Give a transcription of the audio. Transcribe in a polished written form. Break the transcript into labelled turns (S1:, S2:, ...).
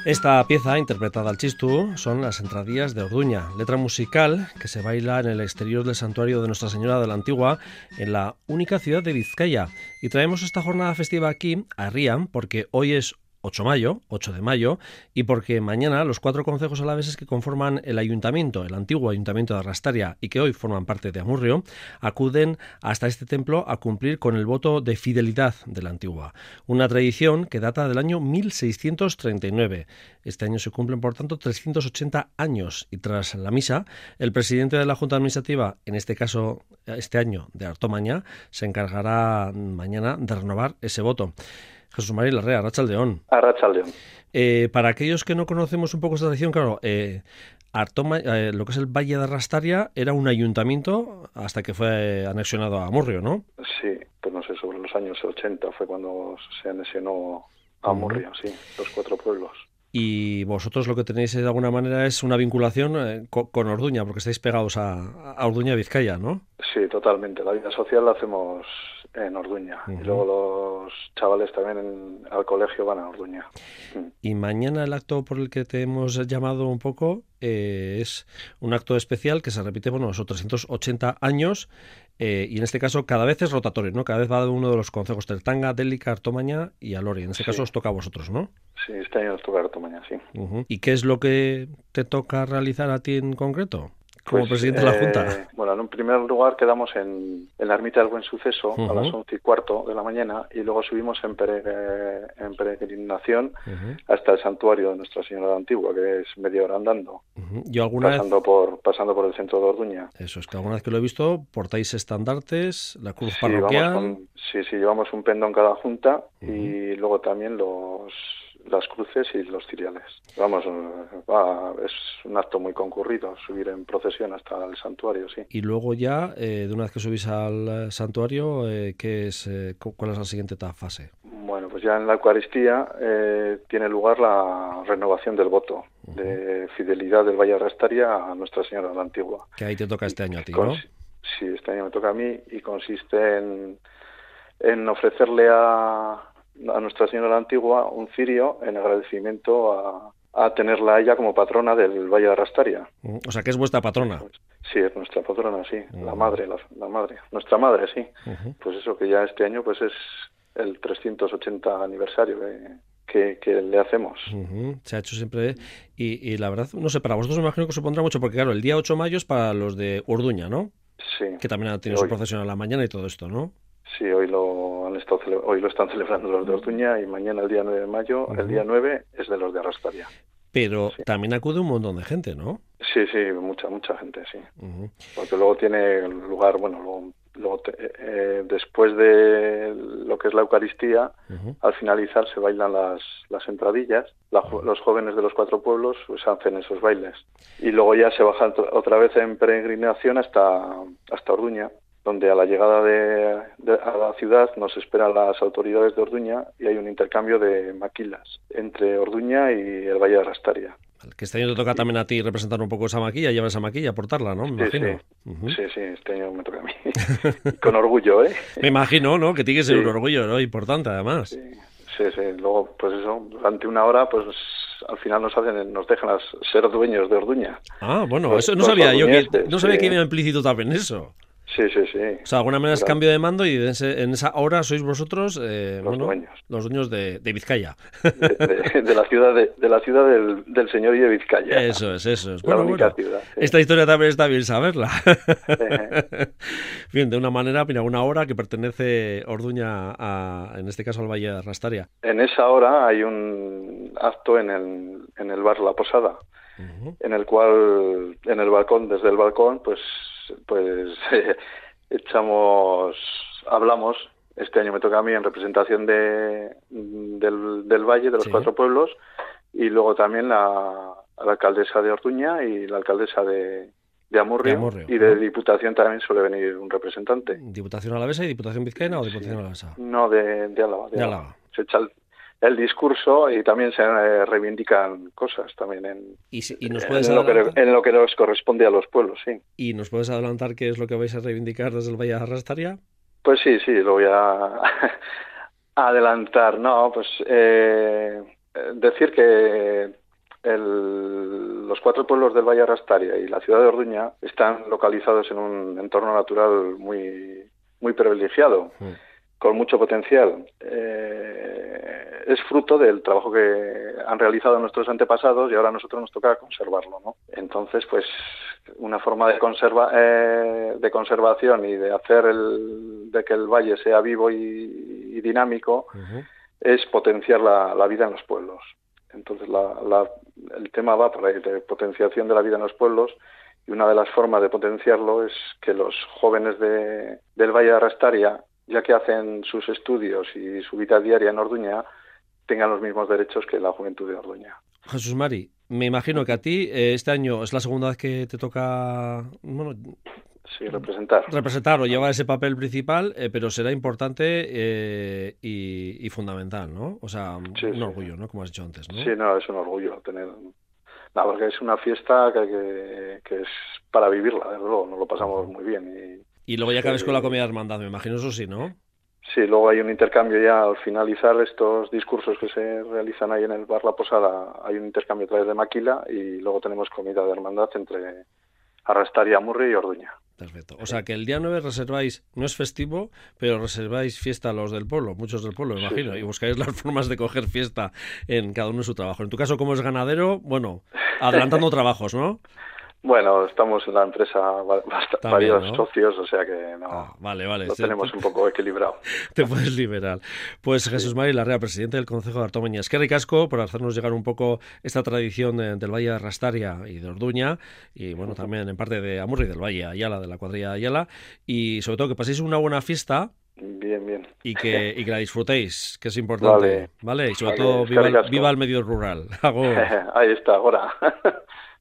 S1: Esta pieza, interpretada al chistú, son las entradillas de Orduña, letra musical que se baila en el exterior del santuario de Nuestra Señora de la Antigua, en la única ciudad de Vizcaya. Y traemos esta jornada festiva aquí, a Rían, porque hoy es 8 de mayo, y porque mañana los 4 concejos alaveses que conforman el ayuntamiento, el antiguo ayuntamiento de Arrastaria, y que hoy forman parte de Amurrio, acuden hasta este templo a cumplir con el voto de fidelidad de la Antigua, una tradición que data del año 1639. Este año se cumplen, por tanto, 380 años, y tras la misa, el presidente de la Junta Administrativa, en este caso, este año, de Artomaña, se encargará mañana de renovar ese voto. Jesús María Larrea, Arratsaldeón.
S2: Arratsaldeón.
S1: Para aquellos que no conocemos un poco esta tradición, claro, lo que es el Valle de Arrastaria era un ayuntamiento hasta que fue anexionado a Amurrio, ¿no?
S2: Sí, pues no sé, sobre los años 80 fue cuando se anexionó a Amurrio, sí, los 4 pueblos.
S1: Y vosotros lo que tenéis de alguna manera es una vinculación con Orduña, porque estáis pegados a Orduña, Vizcaya, ¿no?
S2: Sí, totalmente. La vida social la hacemos en Orduña. Y luego los chavales también al colegio van a Orduña.
S1: Y mañana el acto por el que te hemos llamado un poco es un acto especial que se repite, bueno, esos 380 años, y en este caso cada vez es rotatorio, ¿no? Cada vez va de uno de los concejos, Tertanga, Délica, Artomaña y Alori. En este caso os toca a vosotros, ¿no?
S2: Sí, este año nos toca Artomaña, sí.
S1: ¿Y qué es lo que te toca realizar a ti en concreto, como presidente de la Junta?
S2: Bueno, en un primer lugar quedamos en la Ermita del Buen Suceso a las 11:15 de la mañana, y luego subimos en peregrinación hasta el santuario de Nuestra Señora de la Antigua, que es media hora andando, pasando por el centro de Orduña.
S1: Eso es, que alguna vez que lo he visto, portáis estandartes, la cruz parroquial.
S2: Llevamos un pendón cada junta, y luego también las cruces y los ciriales. Vamos, es un acto muy concurrido, subir en procesión hasta el santuario, sí.
S1: Y luego ya, de una vez que subís al santuario, ¿cuál es la siguiente fase?
S2: Bueno, pues ya en la Eucaristía tiene lugar la renovación del voto de fidelidad del Valle de Arrastaria a Nuestra Señora de la Antigua.
S1: Que ahí te toca este año a ti, ¿no?
S2: Sí, este año me toca a mí, y consiste en ofrecerle a Nuestra Señora de la Antigua un cirio en agradecimiento a tenerla a ella como patrona del Valle de Arrastaria.
S1: O sea, que es vuestra patrona.
S2: Sí, es nuestra patrona, sí. La madre. Nuestra madre, sí. Pues eso, que ya este año pues es el 380 aniversario que le hacemos.
S1: Se ha hecho siempre. Y la verdad, no sé, para vosotros me imagino que supondrá mucho, porque claro, el día 8 de mayo es para los de Orduña, ¿no?
S2: Sí.
S1: Que también ha tenido su procesión a la mañana y todo esto, ¿no?
S2: Sí, hoy lo están celebrando los de Orduña, y mañana, el día 9 de mayo, el día 9 es de los de Arrastaria.
S1: Pero también acude un montón de gente, ¿no?
S2: Sí, mucha gente, sí. Porque luego tiene lugar, bueno, después de lo que es la Eucaristía, al finalizar se bailan las entradillas. Los jóvenes de los 4 pueblos pues hacen esos bailes. Y luego ya se bajan otra vez en peregrinación hasta Orduña, donde a la llegada a la ciudad nos esperan las autoridades de Orduña, y hay un intercambio de maquilas entre Orduña y el Valle de Arrastaria.
S1: Que este año te toca también a ti representar un poco esa maquilla, llevar esa maquilla, portarla, ¿no? Me imagino.
S2: Sí, este año me toca a mí. Con orgullo, ¿eh?
S1: Me imagino, ¿no? Que tiene que ser un orgullo, ¿no? Importante, además.
S2: Sí. Luego, pues eso, durante una hora, pues al final nos dejan ser dueños de Orduña.
S1: Ah, bueno, eso no sabía yo, no sabía que iba implícito también eso.
S2: Sí.
S1: O sea, de alguna manera es cambio de mando, y en esa hora sois vosotros los dueños de Vizcaya.
S2: De la ciudad del señor y de Vizcaya.
S1: Eso es.
S2: La única ciudad. Sí.
S1: Esta historia también está bien saberla. Bien, de una manera, mira, una hora que pertenece Orduña en este caso al Valle de Arrastaria.
S2: En esa hora hay un acto en el bar La Posada, en el cual, desde el balcón, pues hablamos. Este año me toca a mí en representación del Valle, de los 4 pueblos, y luego también la alcaldesa de Orduña y la alcaldesa de Amurrio, y de Diputación también suele venir un representante.
S1: ¿Diputación alavesa y Diputación vizcaína o Diputación alavesa?
S2: No, de Álava. De Álava. Se echa el discurso, y también se reivindican cosas también en lo que nos corresponde a los pueblos, sí.
S1: ¿Y nos puedes adelantar qué es lo que vais a reivindicar desde el Valle de Arrastaria?
S2: Pues sí, lo voy a adelantar. No, pues decir que los 4 pueblos del Valle Arrastaria y la ciudad de Orduña están localizados en un entorno natural muy, muy privilegiado, con mucho potencial. Es fruto del trabajo que han realizado nuestros antepasados y ahora a nosotros nos toca conservarlo, ¿no? Entonces, pues, una forma de conservación y de hacer de que el valle sea vivo y dinámico es potenciar la vida en los pueblos. Entonces, el tema va por ahí, de potenciación de la vida en los pueblos, y una de las formas de potenciarlo es que los jóvenes del Valle de Arrastaria, ya que hacen sus estudios y su vida diaria en Orduña, tengan los mismos derechos que la juventud de Orduña.
S1: Jesús Mari, me imagino que a ti este año es la segunda vez que te toca, bueno,
S2: sí, representar
S1: o llevar ese papel principal, pero será importante y fundamental, ¿no? O sea,
S2: sí,
S1: un orgullo, ¿no? Como has dicho antes, ¿no?
S2: Sí, no, es un orgullo tener... No, porque es una fiesta que es para vivirla, desde luego, nos lo pasamos muy bien.
S1: Y luego ya acabes con la comida de hermandad, me imagino, eso sí, ¿no?
S2: Sí, luego hay un intercambio ya al finalizar estos discursos que se realizan ahí en el bar La Posada, hay un intercambio a través de Maquila y luego tenemos comida de hermandad entre Arrastaria, Amurrio y Orduña.
S1: Perfecto. O sea que el día 9 reserváis, no es festivo, pero reserváis fiesta a los del pueblo, muchos del pueblo, me imagino, y buscáis las formas de coger fiesta en cada uno de su trabajo. En tu caso, como es ganadero, bueno, adelantando trabajos, ¿no?
S2: Bueno, estamos en la empresa varios, ¿no? Socios, o sea que
S1: vale.
S2: Lo tenemos un poco equilibrado.
S1: Te puedes liberar. Pues sí. Jesús Mari Larrea, presidente del Concejo de Artomeña. Es que ricasco por hacernos llegar un poco esta tradición del Valle de Arrastaria y de Orduña, y bueno, también en parte de Amurrio y del Valle Ayala, de la cuadrilla Ayala, y sobre todo que paséis una buena fiesta.
S2: Bien.
S1: Y que la disfrutéis, que es importante. Vale. Y sobre todo, viva el medio rural.
S2: Ahí está, ahora.